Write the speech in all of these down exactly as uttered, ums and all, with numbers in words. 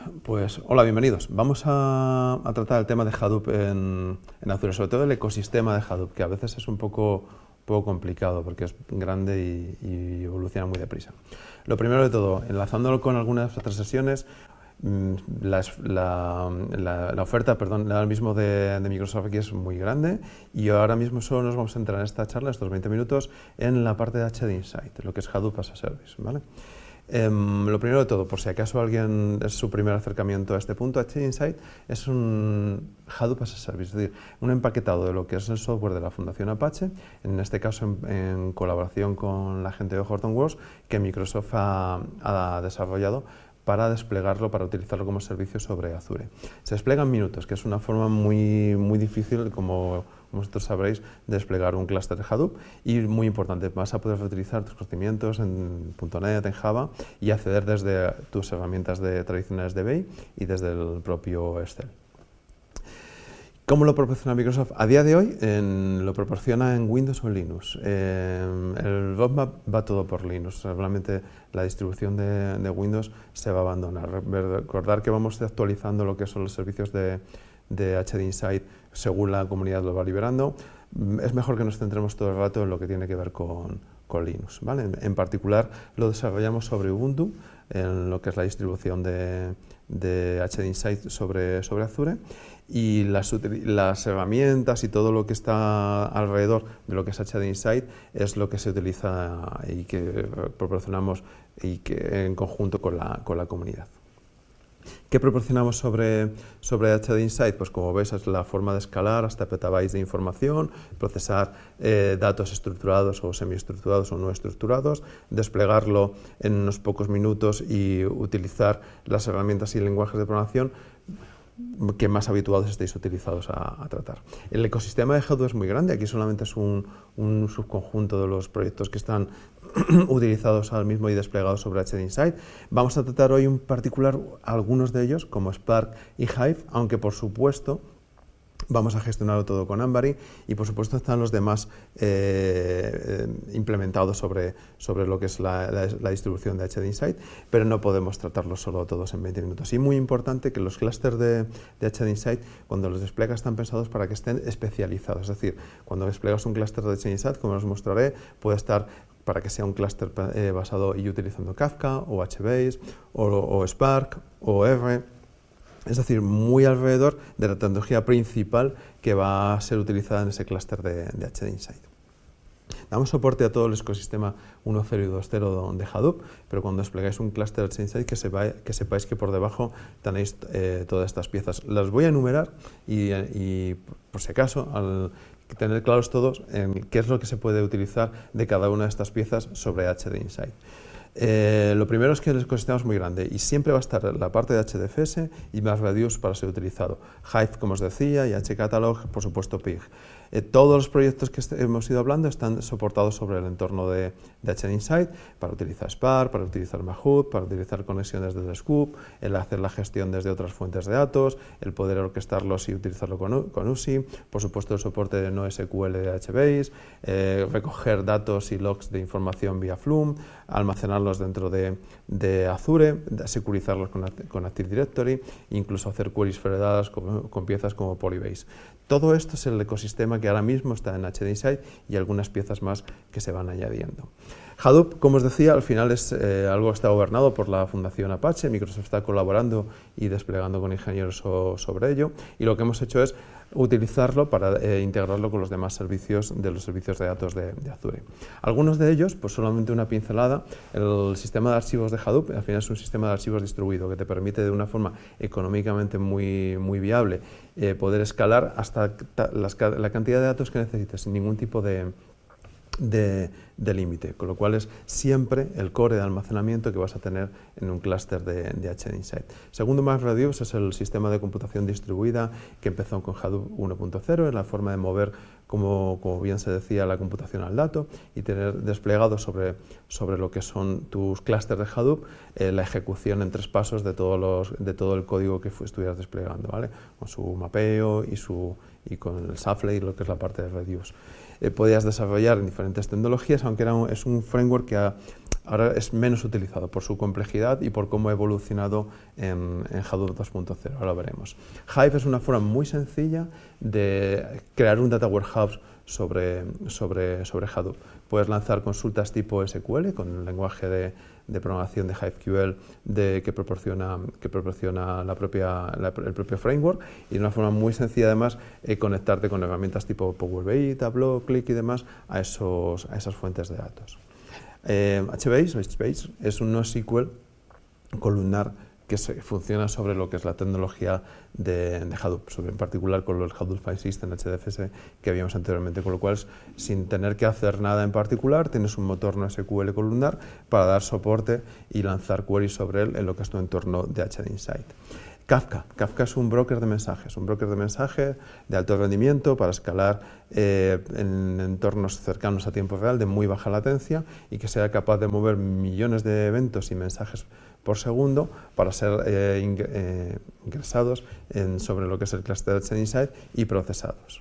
Pues hola, bienvenidos. Vamos a, a tratar el tema de Hadoop en, en Azure, sobre todo el ecosistema de Hadoop, que a veces es un poco, poco complicado porque es grande y, y evoluciona muy deprisa. Lo primero de todo, enlazándolo con algunas otras sesiones, la, la, la, la oferta perdón, ahora mismo de, de Microsoft aquí es muy grande y ahora mismo solo nos vamos a entrar en esta charla, estos veinte minutos, en la parte de H D Insight, lo que es Hadoop as a Service, ¿vale? Um, lo primero de todo, por si acaso alguien es su primer acercamiento a este punto, H D Insight es un Hadoop as a Service, es decir, un empaquetado de lo que es el software de la Fundación Apache, en este caso en, en colaboración con la gente de Hortonworks, que Microsoft ha, ha desarrollado para desplegarlo, para utilizarlo como servicio sobre Azure. Se despliega en minutos, que es una forma muy, muy difícil, como vosotros sabréis, de desplegar un clúster de Hadoop, y muy importante, vas a poder utilizar tus conocimientos en punto net, en Java, y acceder desde tus herramientas de, tradicionales de B I y desde el propio Excel. ¿Cómo lo proporciona Microsoft? A día de hoy en, lo proporciona en Windows o en Linux. Eh, el roadmap va todo por Linux. Realmente la distribución de, de Windows se va a abandonar. Recordar que vamos actualizando lo que son los servicios de, de H D Insight según la comunidad lo va liberando. Es mejor que nos centremos todo el rato en lo que tiene que ver con, con Linux, ¿vale? En, en particular lo desarrollamos sobre Ubuntu, en lo que es la distribución de, de H D Insight sobre, sobre Azure, y las, las herramientas y todo lo que está alrededor de lo que es H D Insight es lo que se utiliza y que proporcionamos y que en conjunto con la, con la comunidad. ¿Qué proporcionamos sobre, sobre H D Insight? Pues como veis es la forma de escalar hasta petabytes de información, procesar eh, datos estructurados o semiestructurados o no estructurados, desplegarlo en unos pocos minutos y utilizar las herramientas y lenguajes de programación que más habituados estéis utilizados a, a tratar. El ecosistema de Hadoop es muy grande, aquí solamente es un, un subconjunto de los proyectos que están utilizados al mismo y desplegados sobre H D Insight. Vamos a tratar hoy en particular algunos de ellos, como Spark y Hive, aunque por supuesto vamos a gestionarlo todo con Ambari y por supuesto están los demás eh, eh, implementados sobre, sobre lo que es la, la, la distribución de H D Insight, pero no podemos tratarlos solo todos en veinte minutos. Y muy importante que los clústeres de, de H D Insight, cuando los despliegas, están pensados para que estén especializados. Es decir, cuando desplegas un clúster de H D Insight, como os mostraré, puede estar para que sea un clúster eh, basado y utilizando Kafka o HBase o, o Spark o R. Es decir, muy alrededor de la tecnología principal que va a ser utilizada en ese clúster de, de H D Insight. Damos soporte a todo el ecosistema uno punto cero y dos punto cero de Hadoop, pero cuando desplegáis un clúster de H D Insight que, sepa, que sepáis que por debajo tenéis eh, todas estas piezas. Las voy a enumerar y, y por si acaso, al tener claros todos en qué es lo que se puede utilizar de cada una de estas piezas sobre H D Insight. Eh, lo primero es que el ecosistema es muy grande y siempre va a estar la parte de H D F S y MapReduce para ser utilizado. Hive, como os decía, y HCatalog, por supuesto Pig. Eh, todos los proyectos que hemos ido hablando están soportados sobre el entorno de, de H D Insight para utilizar Spark, para utilizar Mahout, para utilizar conexiones desde Scoop, el hacer la gestión desde otras fuentes de datos, el poder orquestarlos y utilizarlo con, con U S I, por supuesto el soporte de NoSQL de HBase, eh, recoger datos y logs de información vía Flume, almacenarlos dentro de, de Azure, de securizarlos con, con Active Directory, incluso hacer queries federadas con, con piezas como Polybase. Todo esto es el ecosistema que ahora mismo está en H D Insight y algunas piezas más que se van añadiendo. Hadoop, como os decía, al final es eh, algo que está gobernado por la Fundación Apache. Microsoft está colaborando y desplegando con ingenieros so, sobre ello, y lo que hemos hecho es utilizarlo para eh, integrarlo con los demás servicios de los servicios de datos de, de Azure. Algunos de ellos, pues solamente una pincelada, el sistema de archivos de Hadoop al final es un sistema de archivos distribuido que te permite de una forma económicamente muy, muy viable eh, poder escalar hasta las, la cantidad de datos que necesites sin ningún tipo de de, de límite, con lo cual es siempre el core de almacenamiento que vas a tener en un clúster de, de H D Insight. Segundo, MapReduce es el sistema de computación distribuida que empezó con Hadoop uno punto cero, es la forma de mover, como, como bien se decía, la computación al dato y tener desplegado sobre, sobre lo que son tus clústeres de Hadoop eh, la ejecución en tres pasos de, todos los, de todo el código que estuvieras desplegando, ¿vale? Con su mapeo y, su, y con el Shuffle y lo que es la parte de Reduce. Eh, podías desarrollar en diferentes tecnologías, aunque era un, es un framework que ha, ahora es menos utilizado por su complejidad y por cómo ha evolucionado en, en Hadoop dos punto cero, ahora lo veremos. Hive es una forma muy sencilla de crear un data warehouse sobre, sobre, sobre Hadoop. Puedes lanzar consultas tipo S Q L con el lenguaje de, de programación de HiveQL de, que proporciona, que proporciona la propia, la, el propio framework, y de una forma muy sencilla además eh, conectarte con herramientas tipo Power B I, Tableau, Qlik y demás a, esos, a esas fuentes de datos. Eh, HBase, HBase es un NoSQL columnar que se, funciona sobre lo que es la tecnología de, de Hadoop, sobre, en particular con el Hadoop File System H D F S que habíamos anteriormente, con lo cual, sin tener que hacer nada en particular, tienes un motor NoSQL columnar para dar soporte y lanzar queries sobre él en lo que es tu entorno de H D Insight. Kafka. Kafka es un broker de mensajes, un broker de mensajes de alto rendimiento para escalar eh, en entornos cercanos a tiempo real de muy baja latencia y que sea capaz de mover millones de eventos y mensajes por segundo para ser eh, ing eh, ingresados en, sobre lo que es el cluster de H D Insight y procesados.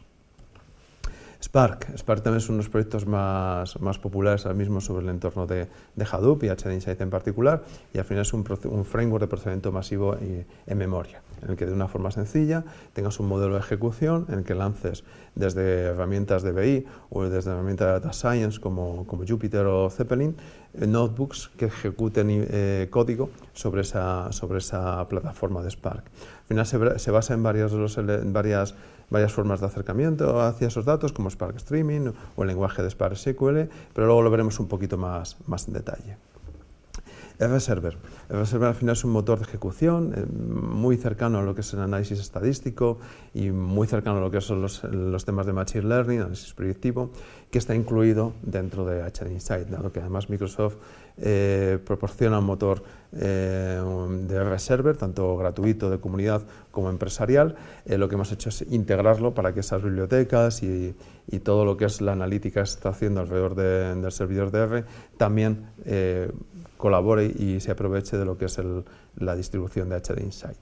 Spark. Spark también es uno de los proyectos más, más populares ahora mismo sobre el entorno de, de Hadoop y H D Insight en particular, y al final es un, un framework de procesamiento masivo y, en memoria, en el que de una forma sencilla tengas un modelo de ejecución en el que lances desde herramientas de B I o desde herramientas de Data Science como, como Jupyter o Zeppelin, eh, notebooks que ejecuten eh, código sobre esa, sobre esa plataforma de Spark. Al final se, se basa en varias, en varias varias formas de acercamiento hacia esos datos, como Spark Streaming o el lenguaje de Spark S Q L, pero luego lo veremos un poquito más, más en detalle. RServer. RServer al final es un motor de ejecución eh, muy cercano a lo que es el análisis estadístico y muy cercano a lo que son los, los temas de Machine Learning, análisis predictivo, que está incluido dentro de H D Insight, dado que además Microsoft eh, proporciona un motor eh, de RServer, tanto gratuito de comunidad como empresarial. Eh, lo que hemos hecho es integrarlo para que esas bibliotecas y, y todo lo que es la analítica que se está haciendo alrededor de, del servidor de R también eh, colabore y se aproveche de lo que es el, la distribución de H D Insight.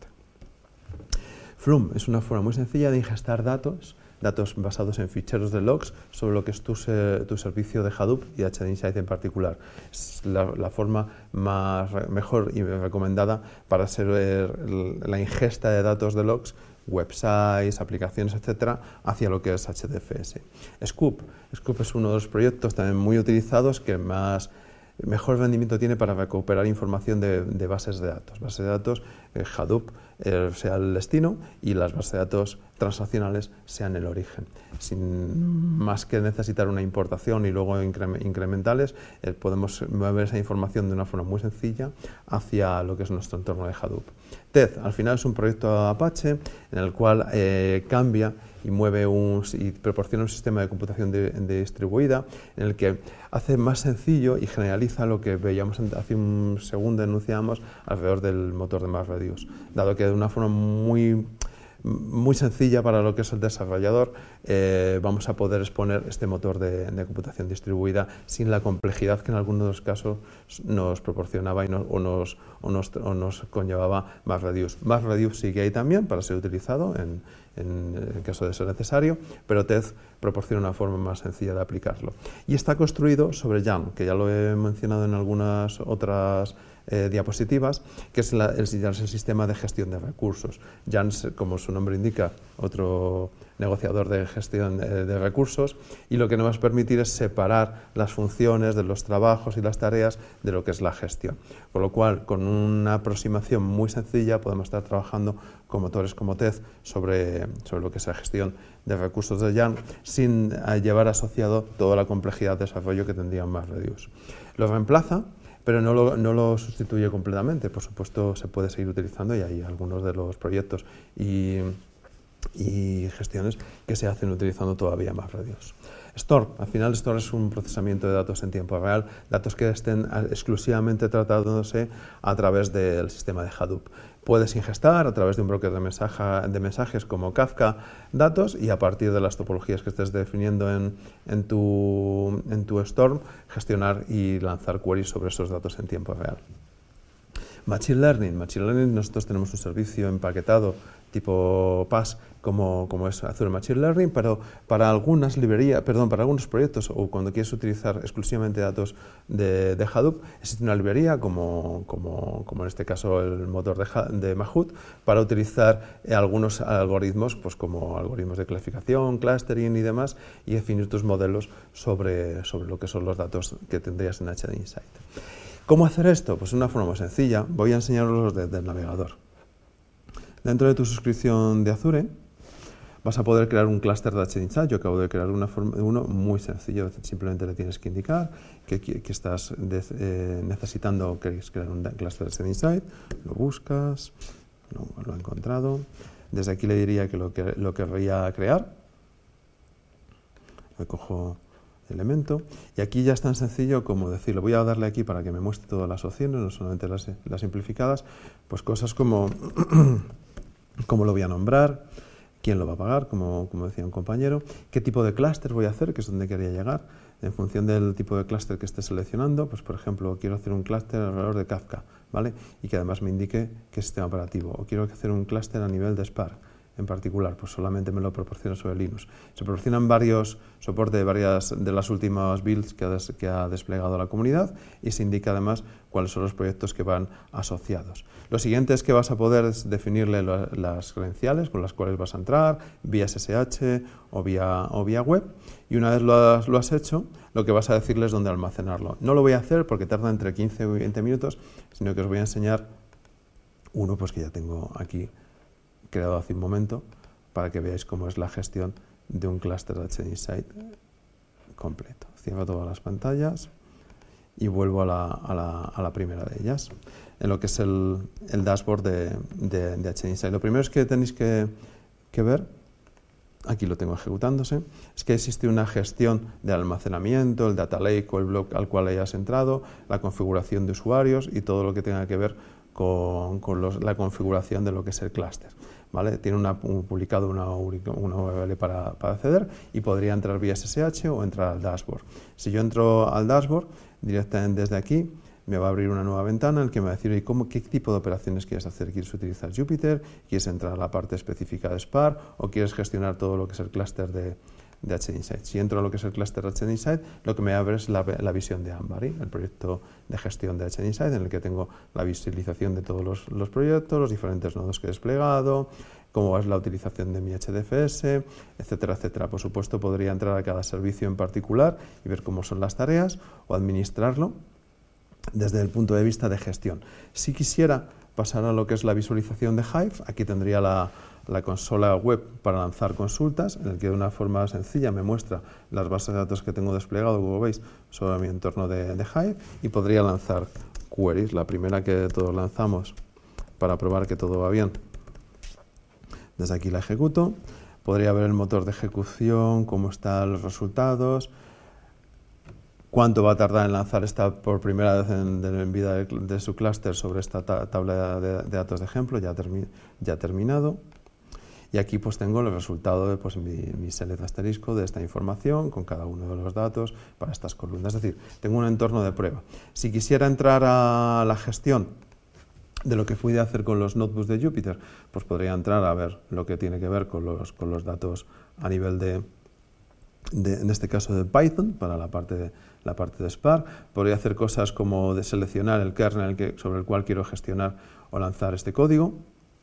Flume es una forma muy sencilla de ingestar datos, datos basados en ficheros de logs sobre lo que es tu, tu servicio de Hadoop y H D Insight en particular. Es la, la forma más, mejor y recomendada para hacer la ingesta de datos de logs, websites, aplicaciones, etcétera, hacia lo que es H D F S. Scoop. Scoop es uno de los proyectos también muy utilizados que más mejor rendimiento tiene para recuperar información de, de bases de datos. Bases de datos, eh, Hadoop eh, sea el destino y las bases de datos transaccionales sean el origen. Sin más que necesitar una importación y luego incre incrementales, eh, podemos mover esa información de una forma muy sencilla hacia lo que es nuestro entorno de Hadoop. Tez, al final es un proyecto Apache en el cual eh, cambia y mueve un, y proporciona un sistema de computación de, de distribuida en el que hace más sencillo y generaliza lo que veíamos hace un segundo, enunciábamos alrededor del motor de MapReduce, dado que de una forma muy muy sencilla para lo que es el desarrollador, eh, vamos a poder exponer este motor de, de computación distribuida sin la complejidad que en algunos de los casos nos proporcionaba y no, o, nos, o, nos, o nos conllevaba MapReduce. MapReduce sigue ahí también para ser utilizado en, en el caso de ser necesario, pero Tez proporciona una forma más sencilla de aplicarlo. Y está construido sobre YARN, que ya lo he mencionado en algunas otras Eh, diapositivas, que es, la, el, es el sistema de gestión de recursos. YARN, como su nombre indica, otro negociador de gestión de, de recursos, y lo que nos va a permitir es separar las funciones de los trabajos y las tareas de lo que es la gestión. Con lo cual, con una aproximación muy sencilla, podemos estar trabajando con motores como Tez sobre, sobre lo que es la gestión de recursos de YARN, sin llevar asociado toda la complejidad de desarrollo que tendría MapReduce. Lo reemplaza, pero no lo, no lo sustituye completamente. Por supuesto, se puede seguir utilizando y hay algunos de los proyectos y, y gestiones que se hacen utilizando todavía MapReduce. Store. Al final, Store es un procesamiento de datos en tiempo real, datos que estén exclusivamente tratándose a través del sistema de Hadoop. Puedes ingestar a través de un broker de, mensaje, de mensajes como Kafka datos y a partir de las topologías que estés definiendo en, en, tu, en tu Storm, gestionar y lanzar queries sobre esos datos en tiempo real. Machine Learning. Machine Learning, nosotros tenemos un servicio empaquetado tipo PaaS como, como es Azure Machine Learning, pero para algunas librerías, perdón, para algunos proyectos o cuando quieres utilizar exclusivamente datos de, de Hadoop, existe una librería como, como, como en este caso el motor de, de Mahout para utilizar eh, algunos algoritmos, pues como algoritmos de clasificación, clustering y demás, y definir tus modelos sobre, sobre lo que son los datos que tendrías en H D Insight. ¿Cómo hacer esto? Pues de una forma muy sencilla. Voy a enseñaros desde el navegador. Dentro de tu suscripción de Azure vas a poder crear un clúster de H D Insight. Yo acabo de crear una forma, uno muy sencillo. Simplemente le tienes que indicar que, que estás de, eh, necesitando o queréis crear un clúster de H D Insight. Lo buscas, lo, lo he encontrado. Desde aquí le diría que lo, que lo querría crear. Me cojo elemento y aquí ya es tan sencillo como decirlo. Voy a darle aquí para que me muestre todas las opciones, no solamente las, las simplificadas, pues cosas como cómo lo voy a nombrar, quién lo va a pagar, como, como decía un compañero, qué tipo de clúster voy a hacer, que es donde quería llegar, en función del tipo de clúster que esté seleccionando. Pues por ejemplo quiero hacer un clúster alrededor de Kafka, ¿vale? Y que además me indique qué sistema operativo, o quiero hacer un clúster a nivel de Spark en particular, pues solamente me lo proporciona sobre Linux. Se proporcionan varios soporte de varias de las últimas builds que ha, des, que ha desplegado la comunidad y se indica además cuáles son los proyectos que van asociados. Lo siguiente es que vas a poder definirle lo, las credenciales con las cuales vas a entrar, vía S S H o vía, o vía web, y una vez lo has, lo has hecho, lo que vas a decirles es dónde almacenarlo. No lo voy a hacer porque tarda entre quince y veinte minutos, sino que os voy a enseñar uno pues que ya tengo aquí creado hace un momento, para que veáis cómo es la gestión de un clúster de H D Insight completo. Cierro todas las pantallas y vuelvo a la, a la, a la primera de ellas, en lo que es el, el dashboard de, de, de H D Insight. Lo primero es que tenéis que, que ver, aquí lo tengo ejecutándose, es que existe una gestión de almacenamiento, el data lake o el blog al cual hayas entrado, la configuración de usuarios y todo lo que tenga que ver con, con los, la configuración de lo que es el clúster. ¿Vale? Tiene una, un, publicado una, una U R L para, para acceder y podría entrar vía S S H o entrar al dashboard. Si yo entro al dashboard, directamente desde aquí, me va a abrir una nueva ventana en la que me va a decir ¿cómo, qué tipo de operaciones quieres hacer. ¿Quieres utilizar Jupyter? ¿Quieres entrar a la parte específica de Spark? ¿O quieres gestionar todo lo que es el clúster de, de H D Insight? Si entro a lo que es el clúster de H D Insight, lo que me abre es la, la visión de Ambari, el proyecto de gestión de H D Insight, en el que tengo la visualización de todos los, los proyectos, los diferentes nodos que he desplegado, cómo es la utilización de mi H D F S, etcétera, etcétera. Por supuesto, podría entrar a cada servicio en particular y ver cómo son las tareas o administrarlo desde el punto de vista de gestión. Si quisiera pasar a lo que es la visualización de Hive, aquí tendría la, la consola web para lanzar consultas, en el que de una forma sencilla me muestra las bases de datos que tengo desplegado, como veis, sobre mi entorno de, de Hive, y podría lanzar queries. La primera que todos lanzamos para probar que todo va bien. Desde aquí la ejecuto, podría ver el motor de ejecución, cómo están los resultados, cuánto va a tardar en lanzar esta por primera vez en, en vida de, de su clúster sobre esta ta, tabla de, de datos de ejemplo, ya, termi, ya terminado. Y aquí pues tengo el resultado de pues, mi, mi select asterisco de esta información con cada uno de los datos para estas columnas. Es decir, tengo un entorno de prueba. Si quisiera entrar a la gestión de lo que fui a hacer con los notebooks de Jupyter, pues podría entrar a ver lo que tiene que ver con los, con los datos a nivel de, de, en este caso de Python, para la parte de, la parte de Spark. Podría hacer cosas como de seleccionar el kernel que, sobre el cual quiero gestionar o lanzar este código.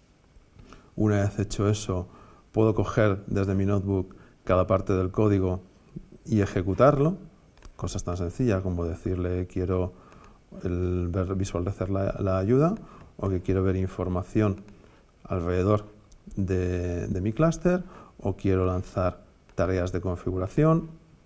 Una vez hecho eso, puedo coger desde mi notebook cada parte del código y ejecutarlo. Cosas tan sencillas como decirle quiero el, ver, visualizar la, la ayuda, o que quiero ver información alrededor de, de mi clúster, o quiero lanzar tareas de configuración,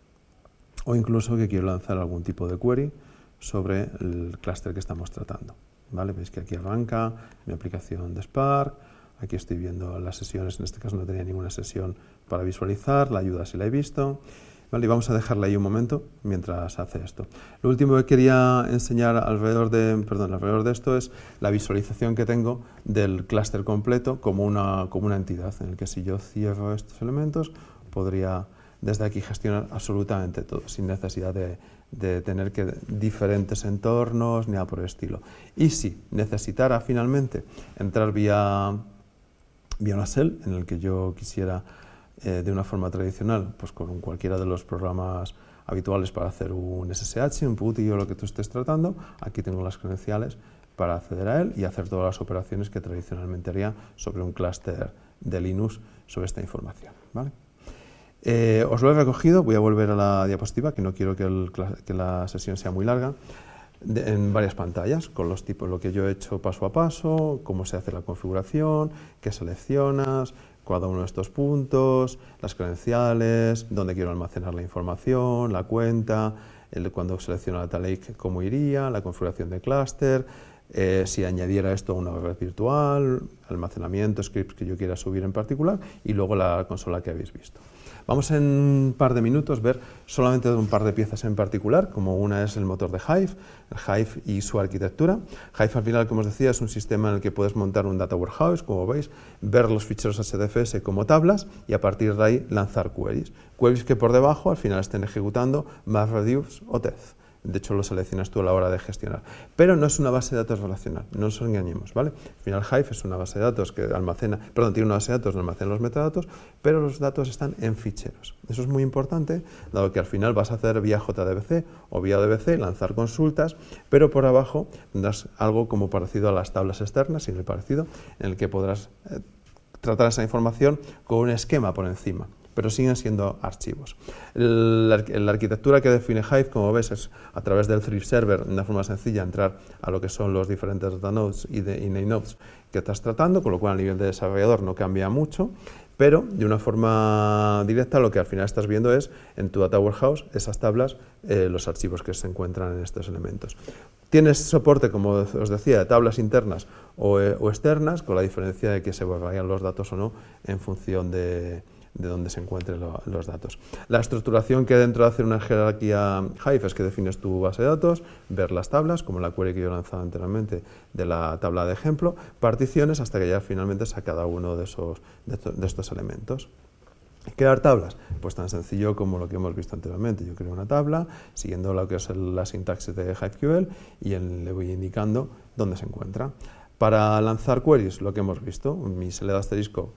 o incluso que quiero lanzar algún tipo de query sobre el clúster que estamos tratando. ¿Vale? Veis que aquí arranca mi aplicación de Spark, aquí estoy viendo las sesiones, en este caso no tenía ninguna sesión para visualizar, la ayuda sí la he visto. Vale, y vamos a dejarla ahí un momento mientras hace esto. Lo último que quería enseñar alrededor de, perdón, alrededor de esto es la visualización que tengo del clúster completo como una, como una entidad, en el que si yo cierro estos elementos podría desde aquí gestionar absolutamente todo, sin necesidad de, de tener que diferentes entornos ni nada por el estilo. Y si necesitara finalmente entrar vía, vía una shell en el que yo quisiera eh, de una forma tradicional, pues con cualquiera de los programas habituales para hacer un S S H, un PuTTY o lo que tú estés tratando, aquí tengo las credenciales para acceder a él y hacer todas las operaciones que tradicionalmente haría sobre un clúster de Linux sobre esta información, ¿vale? Eh, os lo he recogido, voy a volver a la diapositiva, que no quiero que, el, que la sesión sea muy larga, de, en varias pantallas, con los tipos, lo que yo he hecho paso a paso, cómo se hace la configuración, qué seleccionas, cada uno de estos puntos, las credenciales, dónde quiero almacenar la información, la cuenta, el, cuando selecciono Data Lake, cómo iría, la configuración de clúster, eh, si añadiera esto a una red virtual, almacenamiento, scripts que yo quiera subir en particular, y luego la consola que habéis visto. Vamos en un par de minutos ver solamente un par de piezas en particular, como una es el motor de Hive, el Hive y su arquitectura. Hive al final, como os decía, es un sistema en el que puedes montar un data warehouse, como veis, ver los ficheros H D F S como tablas y a partir de ahí lanzar queries. Queries que por debajo al final estén ejecutando MapReduce o Tez. De hecho, lo seleccionas tú a la hora de gestionar. Pero no es una base de datos relacional, no nos engañemos, ¿vale? Al final, Hive es una base de datos que almacena, perdón, tiene una base de datos donde almacena los metadatos, pero los datos están en ficheros. Eso es muy importante, dado que al final vas a hacer vía J D B C o vía O D B C, lanzar consultas, pero por abajo tendrás algo como parecido a las tablas externas, sin el parecido, en el que podrás eh, tratar esa información con un esquema por encima, pero siguen siendo archivos. El, la arquitectura que define Hive, como ves, es a través del Thrift Server, de una forma sencilla, entrar a lo que son los diferentes data nodes y de init nodes que estás tratando, con lo cual a nivel de desarrollador no cambia mucho, pero de una forma directa lo que al final estás viendo es en tu Data Warehouse, esas tablas, eh, los archivos que se encuentran en estos elementos. Tienes soporte, como os decía, de tablas internas o, eh, o externas, con la diferencia de que se borrarían los datos o no en función de de dónde se encuentren lo, los datos. La estructuración que dentro de hacer una jerarquía Hive es que defines tu base de datos, ver las tablas, como la query que yo he lanzado anteriormente de la tabla de ejemplo, particiones hasta que ya finalmente sea cada uno de, esos, de, estos, de estos elementos. ¿Crear tablas? Pues tan sencillo como lo que hemos visto anteriormente. Yo creo una tabla siguiendo lo que es el, la sintaxis de HiveQL y en, le voy indicando dónde se encuentra. Para lanzar queries, lo que hemos visto, mi celda asterisco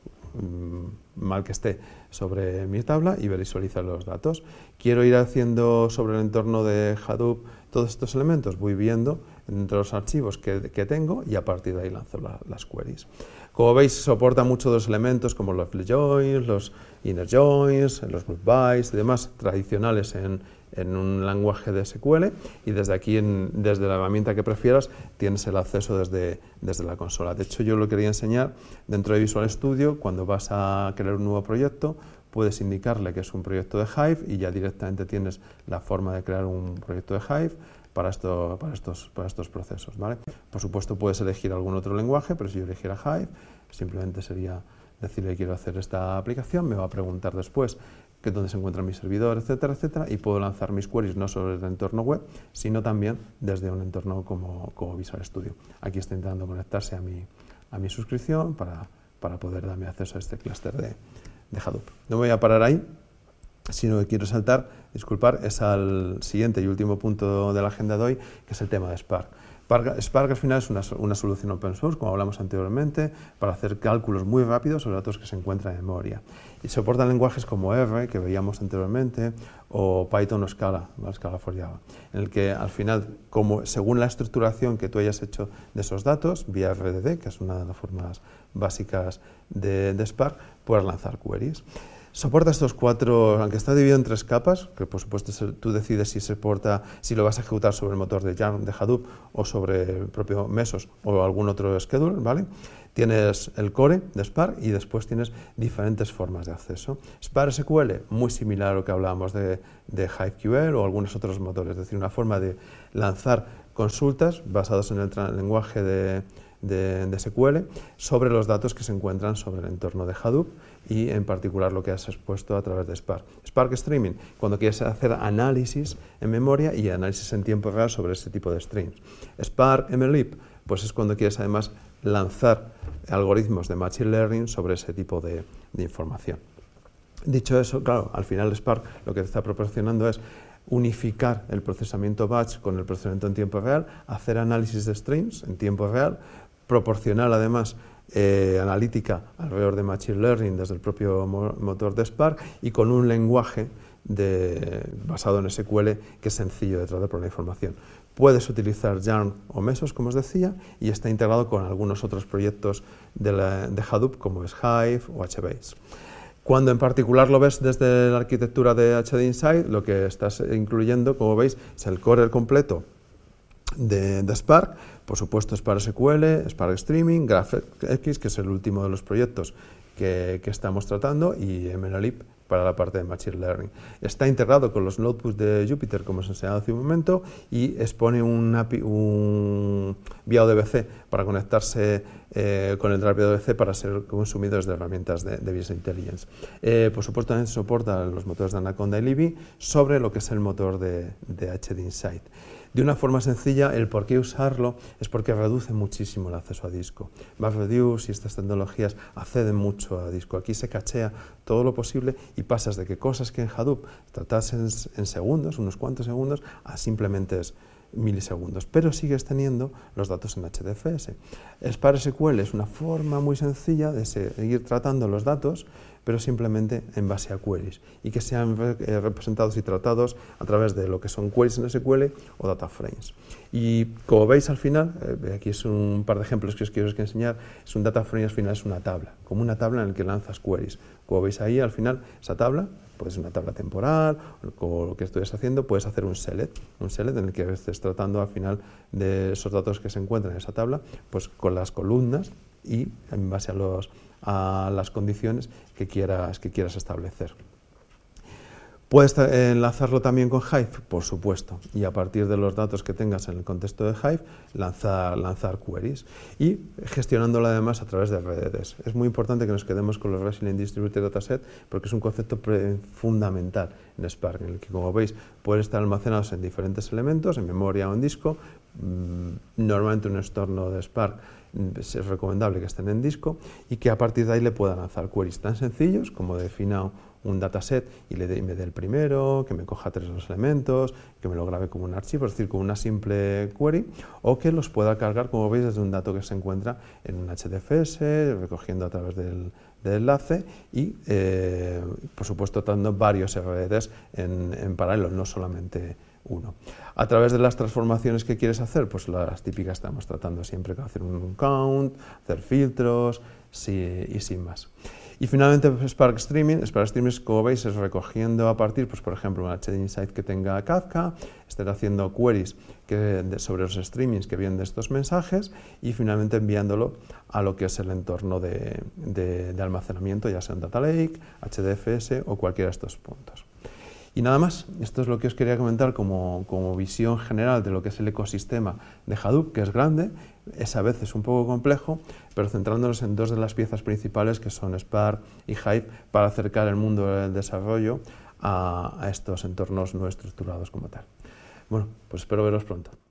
mal que esté sobre mi tabla y visualizar los datos. Quiero ir haciendo sobre el entorno de Hadoop todos estos elementos, voy viendo entre los archivos que, que tengo y a partir de ahí lanzo la, las queries. Como veis, soporta muchos de los elementos como los left joins, los inner joins, los group bys y demás tradicionales en, en un lenguaje de S Q L y desde aquí, en, desde la herramienta que prefieras, tienes el acceso desde, desde la consola. De hecho, yo lo quería enseñar dentro de Visual Studio. Cuando vas a crear un nuevo proyecto, puedes indicarle que es un proyecto de Hive y ya directamente tienes la forma de crear un proyecto de Hive para, esto, para, estos, para estos procesos, ¿vale? Por supuesto, puedes elegir algún otro lenguaje, pero si yo eligiera Hive, simplemente sería decirle que quiero hacer esta aplicación, me va a preguntar después que dónde se encuentra mi servidor, etcétera, etcétera, y puedo lanzar mis queries no solo desde el entorno web, sino también desde un entorno como, como Visual Studio. Aquí está intentando conectarse a mi, a mi suscripción para, para poder darme acceso a este clúster de, de Hadoop. No me voy a parar ahí, sino que quiero saltar, disculpar, es al siguiente y último punto de la agenda de hoy, que es el tema de Spark. Spark, Spark al final es una, una solución open source, como hablamos anteriormente, para hacer cálculos muy rápidos sobre datos que se encuentran en memoria. Y soporta lenguajes como R, que veíamos anteriormente, o Python o Scala, ¿vale? Scala for Java, en el que al final, como, según la estructuración que tú hayas hecho de esos datos, vía R D D, que es una de las formas básicas de, de Spark, puedes lanzar queries. Soporta estos cuatro, aunque está dividido en tres capas, que por supuesto tú decides si soporta, si lo vas a ejecutar sobre el motor de Yarn de Hadoop o sobre el propio Mesos o algún otro schedule, ¿vale? Tienes el core de Spark y después tienes diferentes formas de acceso. Spark S Q L, muy similar a lo que hablábamos de, de HiveQL o algunos otros motores, es decir, una forma de lanzar consultas basadas en el lenguaje de, de, de S Q L sobre los datos que se encuentran sobre el entorno de Hadoop y en particular lo que has expuesto a través de Spark. Spark Streaming, cuando quieres hacer análisis en memoria y análisis en tiempo real sobre ese tipo de streams. Spark M L I P, pues es cuando quieres además lanzar algoritmos de Machine Learning sobre ese tipo de, de información. Dicho eso, claro, al final Spark lo que te está proporcionando es unificar el procesamiento batch con el procesamiento en tiempo real, hacer análisis de streams en tiempo real, proporcionar además eh, analítica alrededor de Machine Learning desde el propio mo motor de Spark y con un lenguaje de, basado en S Q L que es sencillo de tratar por la información. Puedes utilizar Yarn o Mesos, como os decía, y está integrado con algunos otros proyectos de, la, de Hadoop, como es Hive o HBase. Cuando en particular lo ves desde la arquitectura de H D Insight, lo que estás incluyendo, como veis, es el core completo de, de Spark, por supuesto Spark S Q L, Spark Streaming, GraphX, que es el último de los proyectos que, que estamos tratando, y M L I P para la parte de Machine Learning. Está integrado con los notebooks de Jupyter, como os he enseñado hace un momento, y expone un, A P I, un vía O D B C para conectarse eh, con el drive de O D B C para ser consumidos de herramientas de, de Business Intelligence. Eh, por supuesto, también soporta los motores de Anaconda y Libby sobre lo que es el motor de, de H D Insight. De una forma sencilla, el por qué usarlo es porque reduce muchísimo el acceso a disco. MapReduce y estas tecnologías acceden mucho a disco. Aquí se cachea todo lo posible y pasas de que cosas que en Hadoop tratas en, en segundos, unos cuantos segundos, a simplemente es milisegundos, pero sigues teniendo los datos en H D F S. Spark S Q L es una forma muy sencilla de seguir tratando los datos, pero simplemente en base a queries, y que sean eh, representados y tratados a través de lo que son queries en S Q L o data frames. Y como veis al final, eh, aquí es un par de ejemplos que os quiero enseñar, es un data frame, al final es una tabla, como una tabla en la que lanzas queries. Como veis ahí, al final, esa tabla, puede ser una tabla temporal, o lo que estés haciendo, puedes hacer un select, un select en el que estés tratando al final de esos datos que se encuentran en esa tabla, pues con las columnas y en base a, los, a las condiciones que quieras, que quieras establecer. ¿Puedes enlazarlo también con Hive? Por supuesto, y a partir de los datos que tengas en el contexto de Hive, lanzar, lanzar queries y gestionándolo además a través de redes. Es muy importante que nos quedemos con los Resilient Distributed Dataset porque es un concepto fundamental en Spark, en el que, como veis, pueden estar almacenados en diferentes elementos, en memoria o en disco. Normalmente un entorno de Spark es recomendable que estén en disco y que a partir de ahí le puedan lanzar queries tan sencillos como defina un dataset y le dé, me dé el primero, que me coja tres de los elementos, que me lo grabe como un archivo, es decir, como una simple query, o que los pueda cargar, como veis, desde un dato que se encuentra en un H D F S, recogiendo a través del, del enlace y, eh, por supuesto, dando varios R D Ds en, en paralelo, no solamente uno. A través de las transformaciones que quieres hacer, pues las típicas estamos tratando siempre de hacer un count, hacer filtros sí, y sin más. Y finalmente Spark Streaming. Spark Streaming, como veis, es recogiendo a partir, pues, por ejemplo, un H D Insight que tenga Kafka, estar haciendo queries que, de, sobre los streamings que vienen de estos mensajes y finalmente enviándolo a lo que es el entorno de, de, de almacenamiento, ya sea en Data Lake, H D F S o cualquiera de estos puntos. Y nada más, esto es lo que os quería comentar como, como visión general de lo que es el ecosistema de Hadoop, que es grande, es a veces un poco complejo, pero centrándonos en dos de las piezas principales que son Spark y Hive para acercar el mundo del desarrollo a, a estos entornos no estructurados como tal. Bueno, pues espero veros pronto.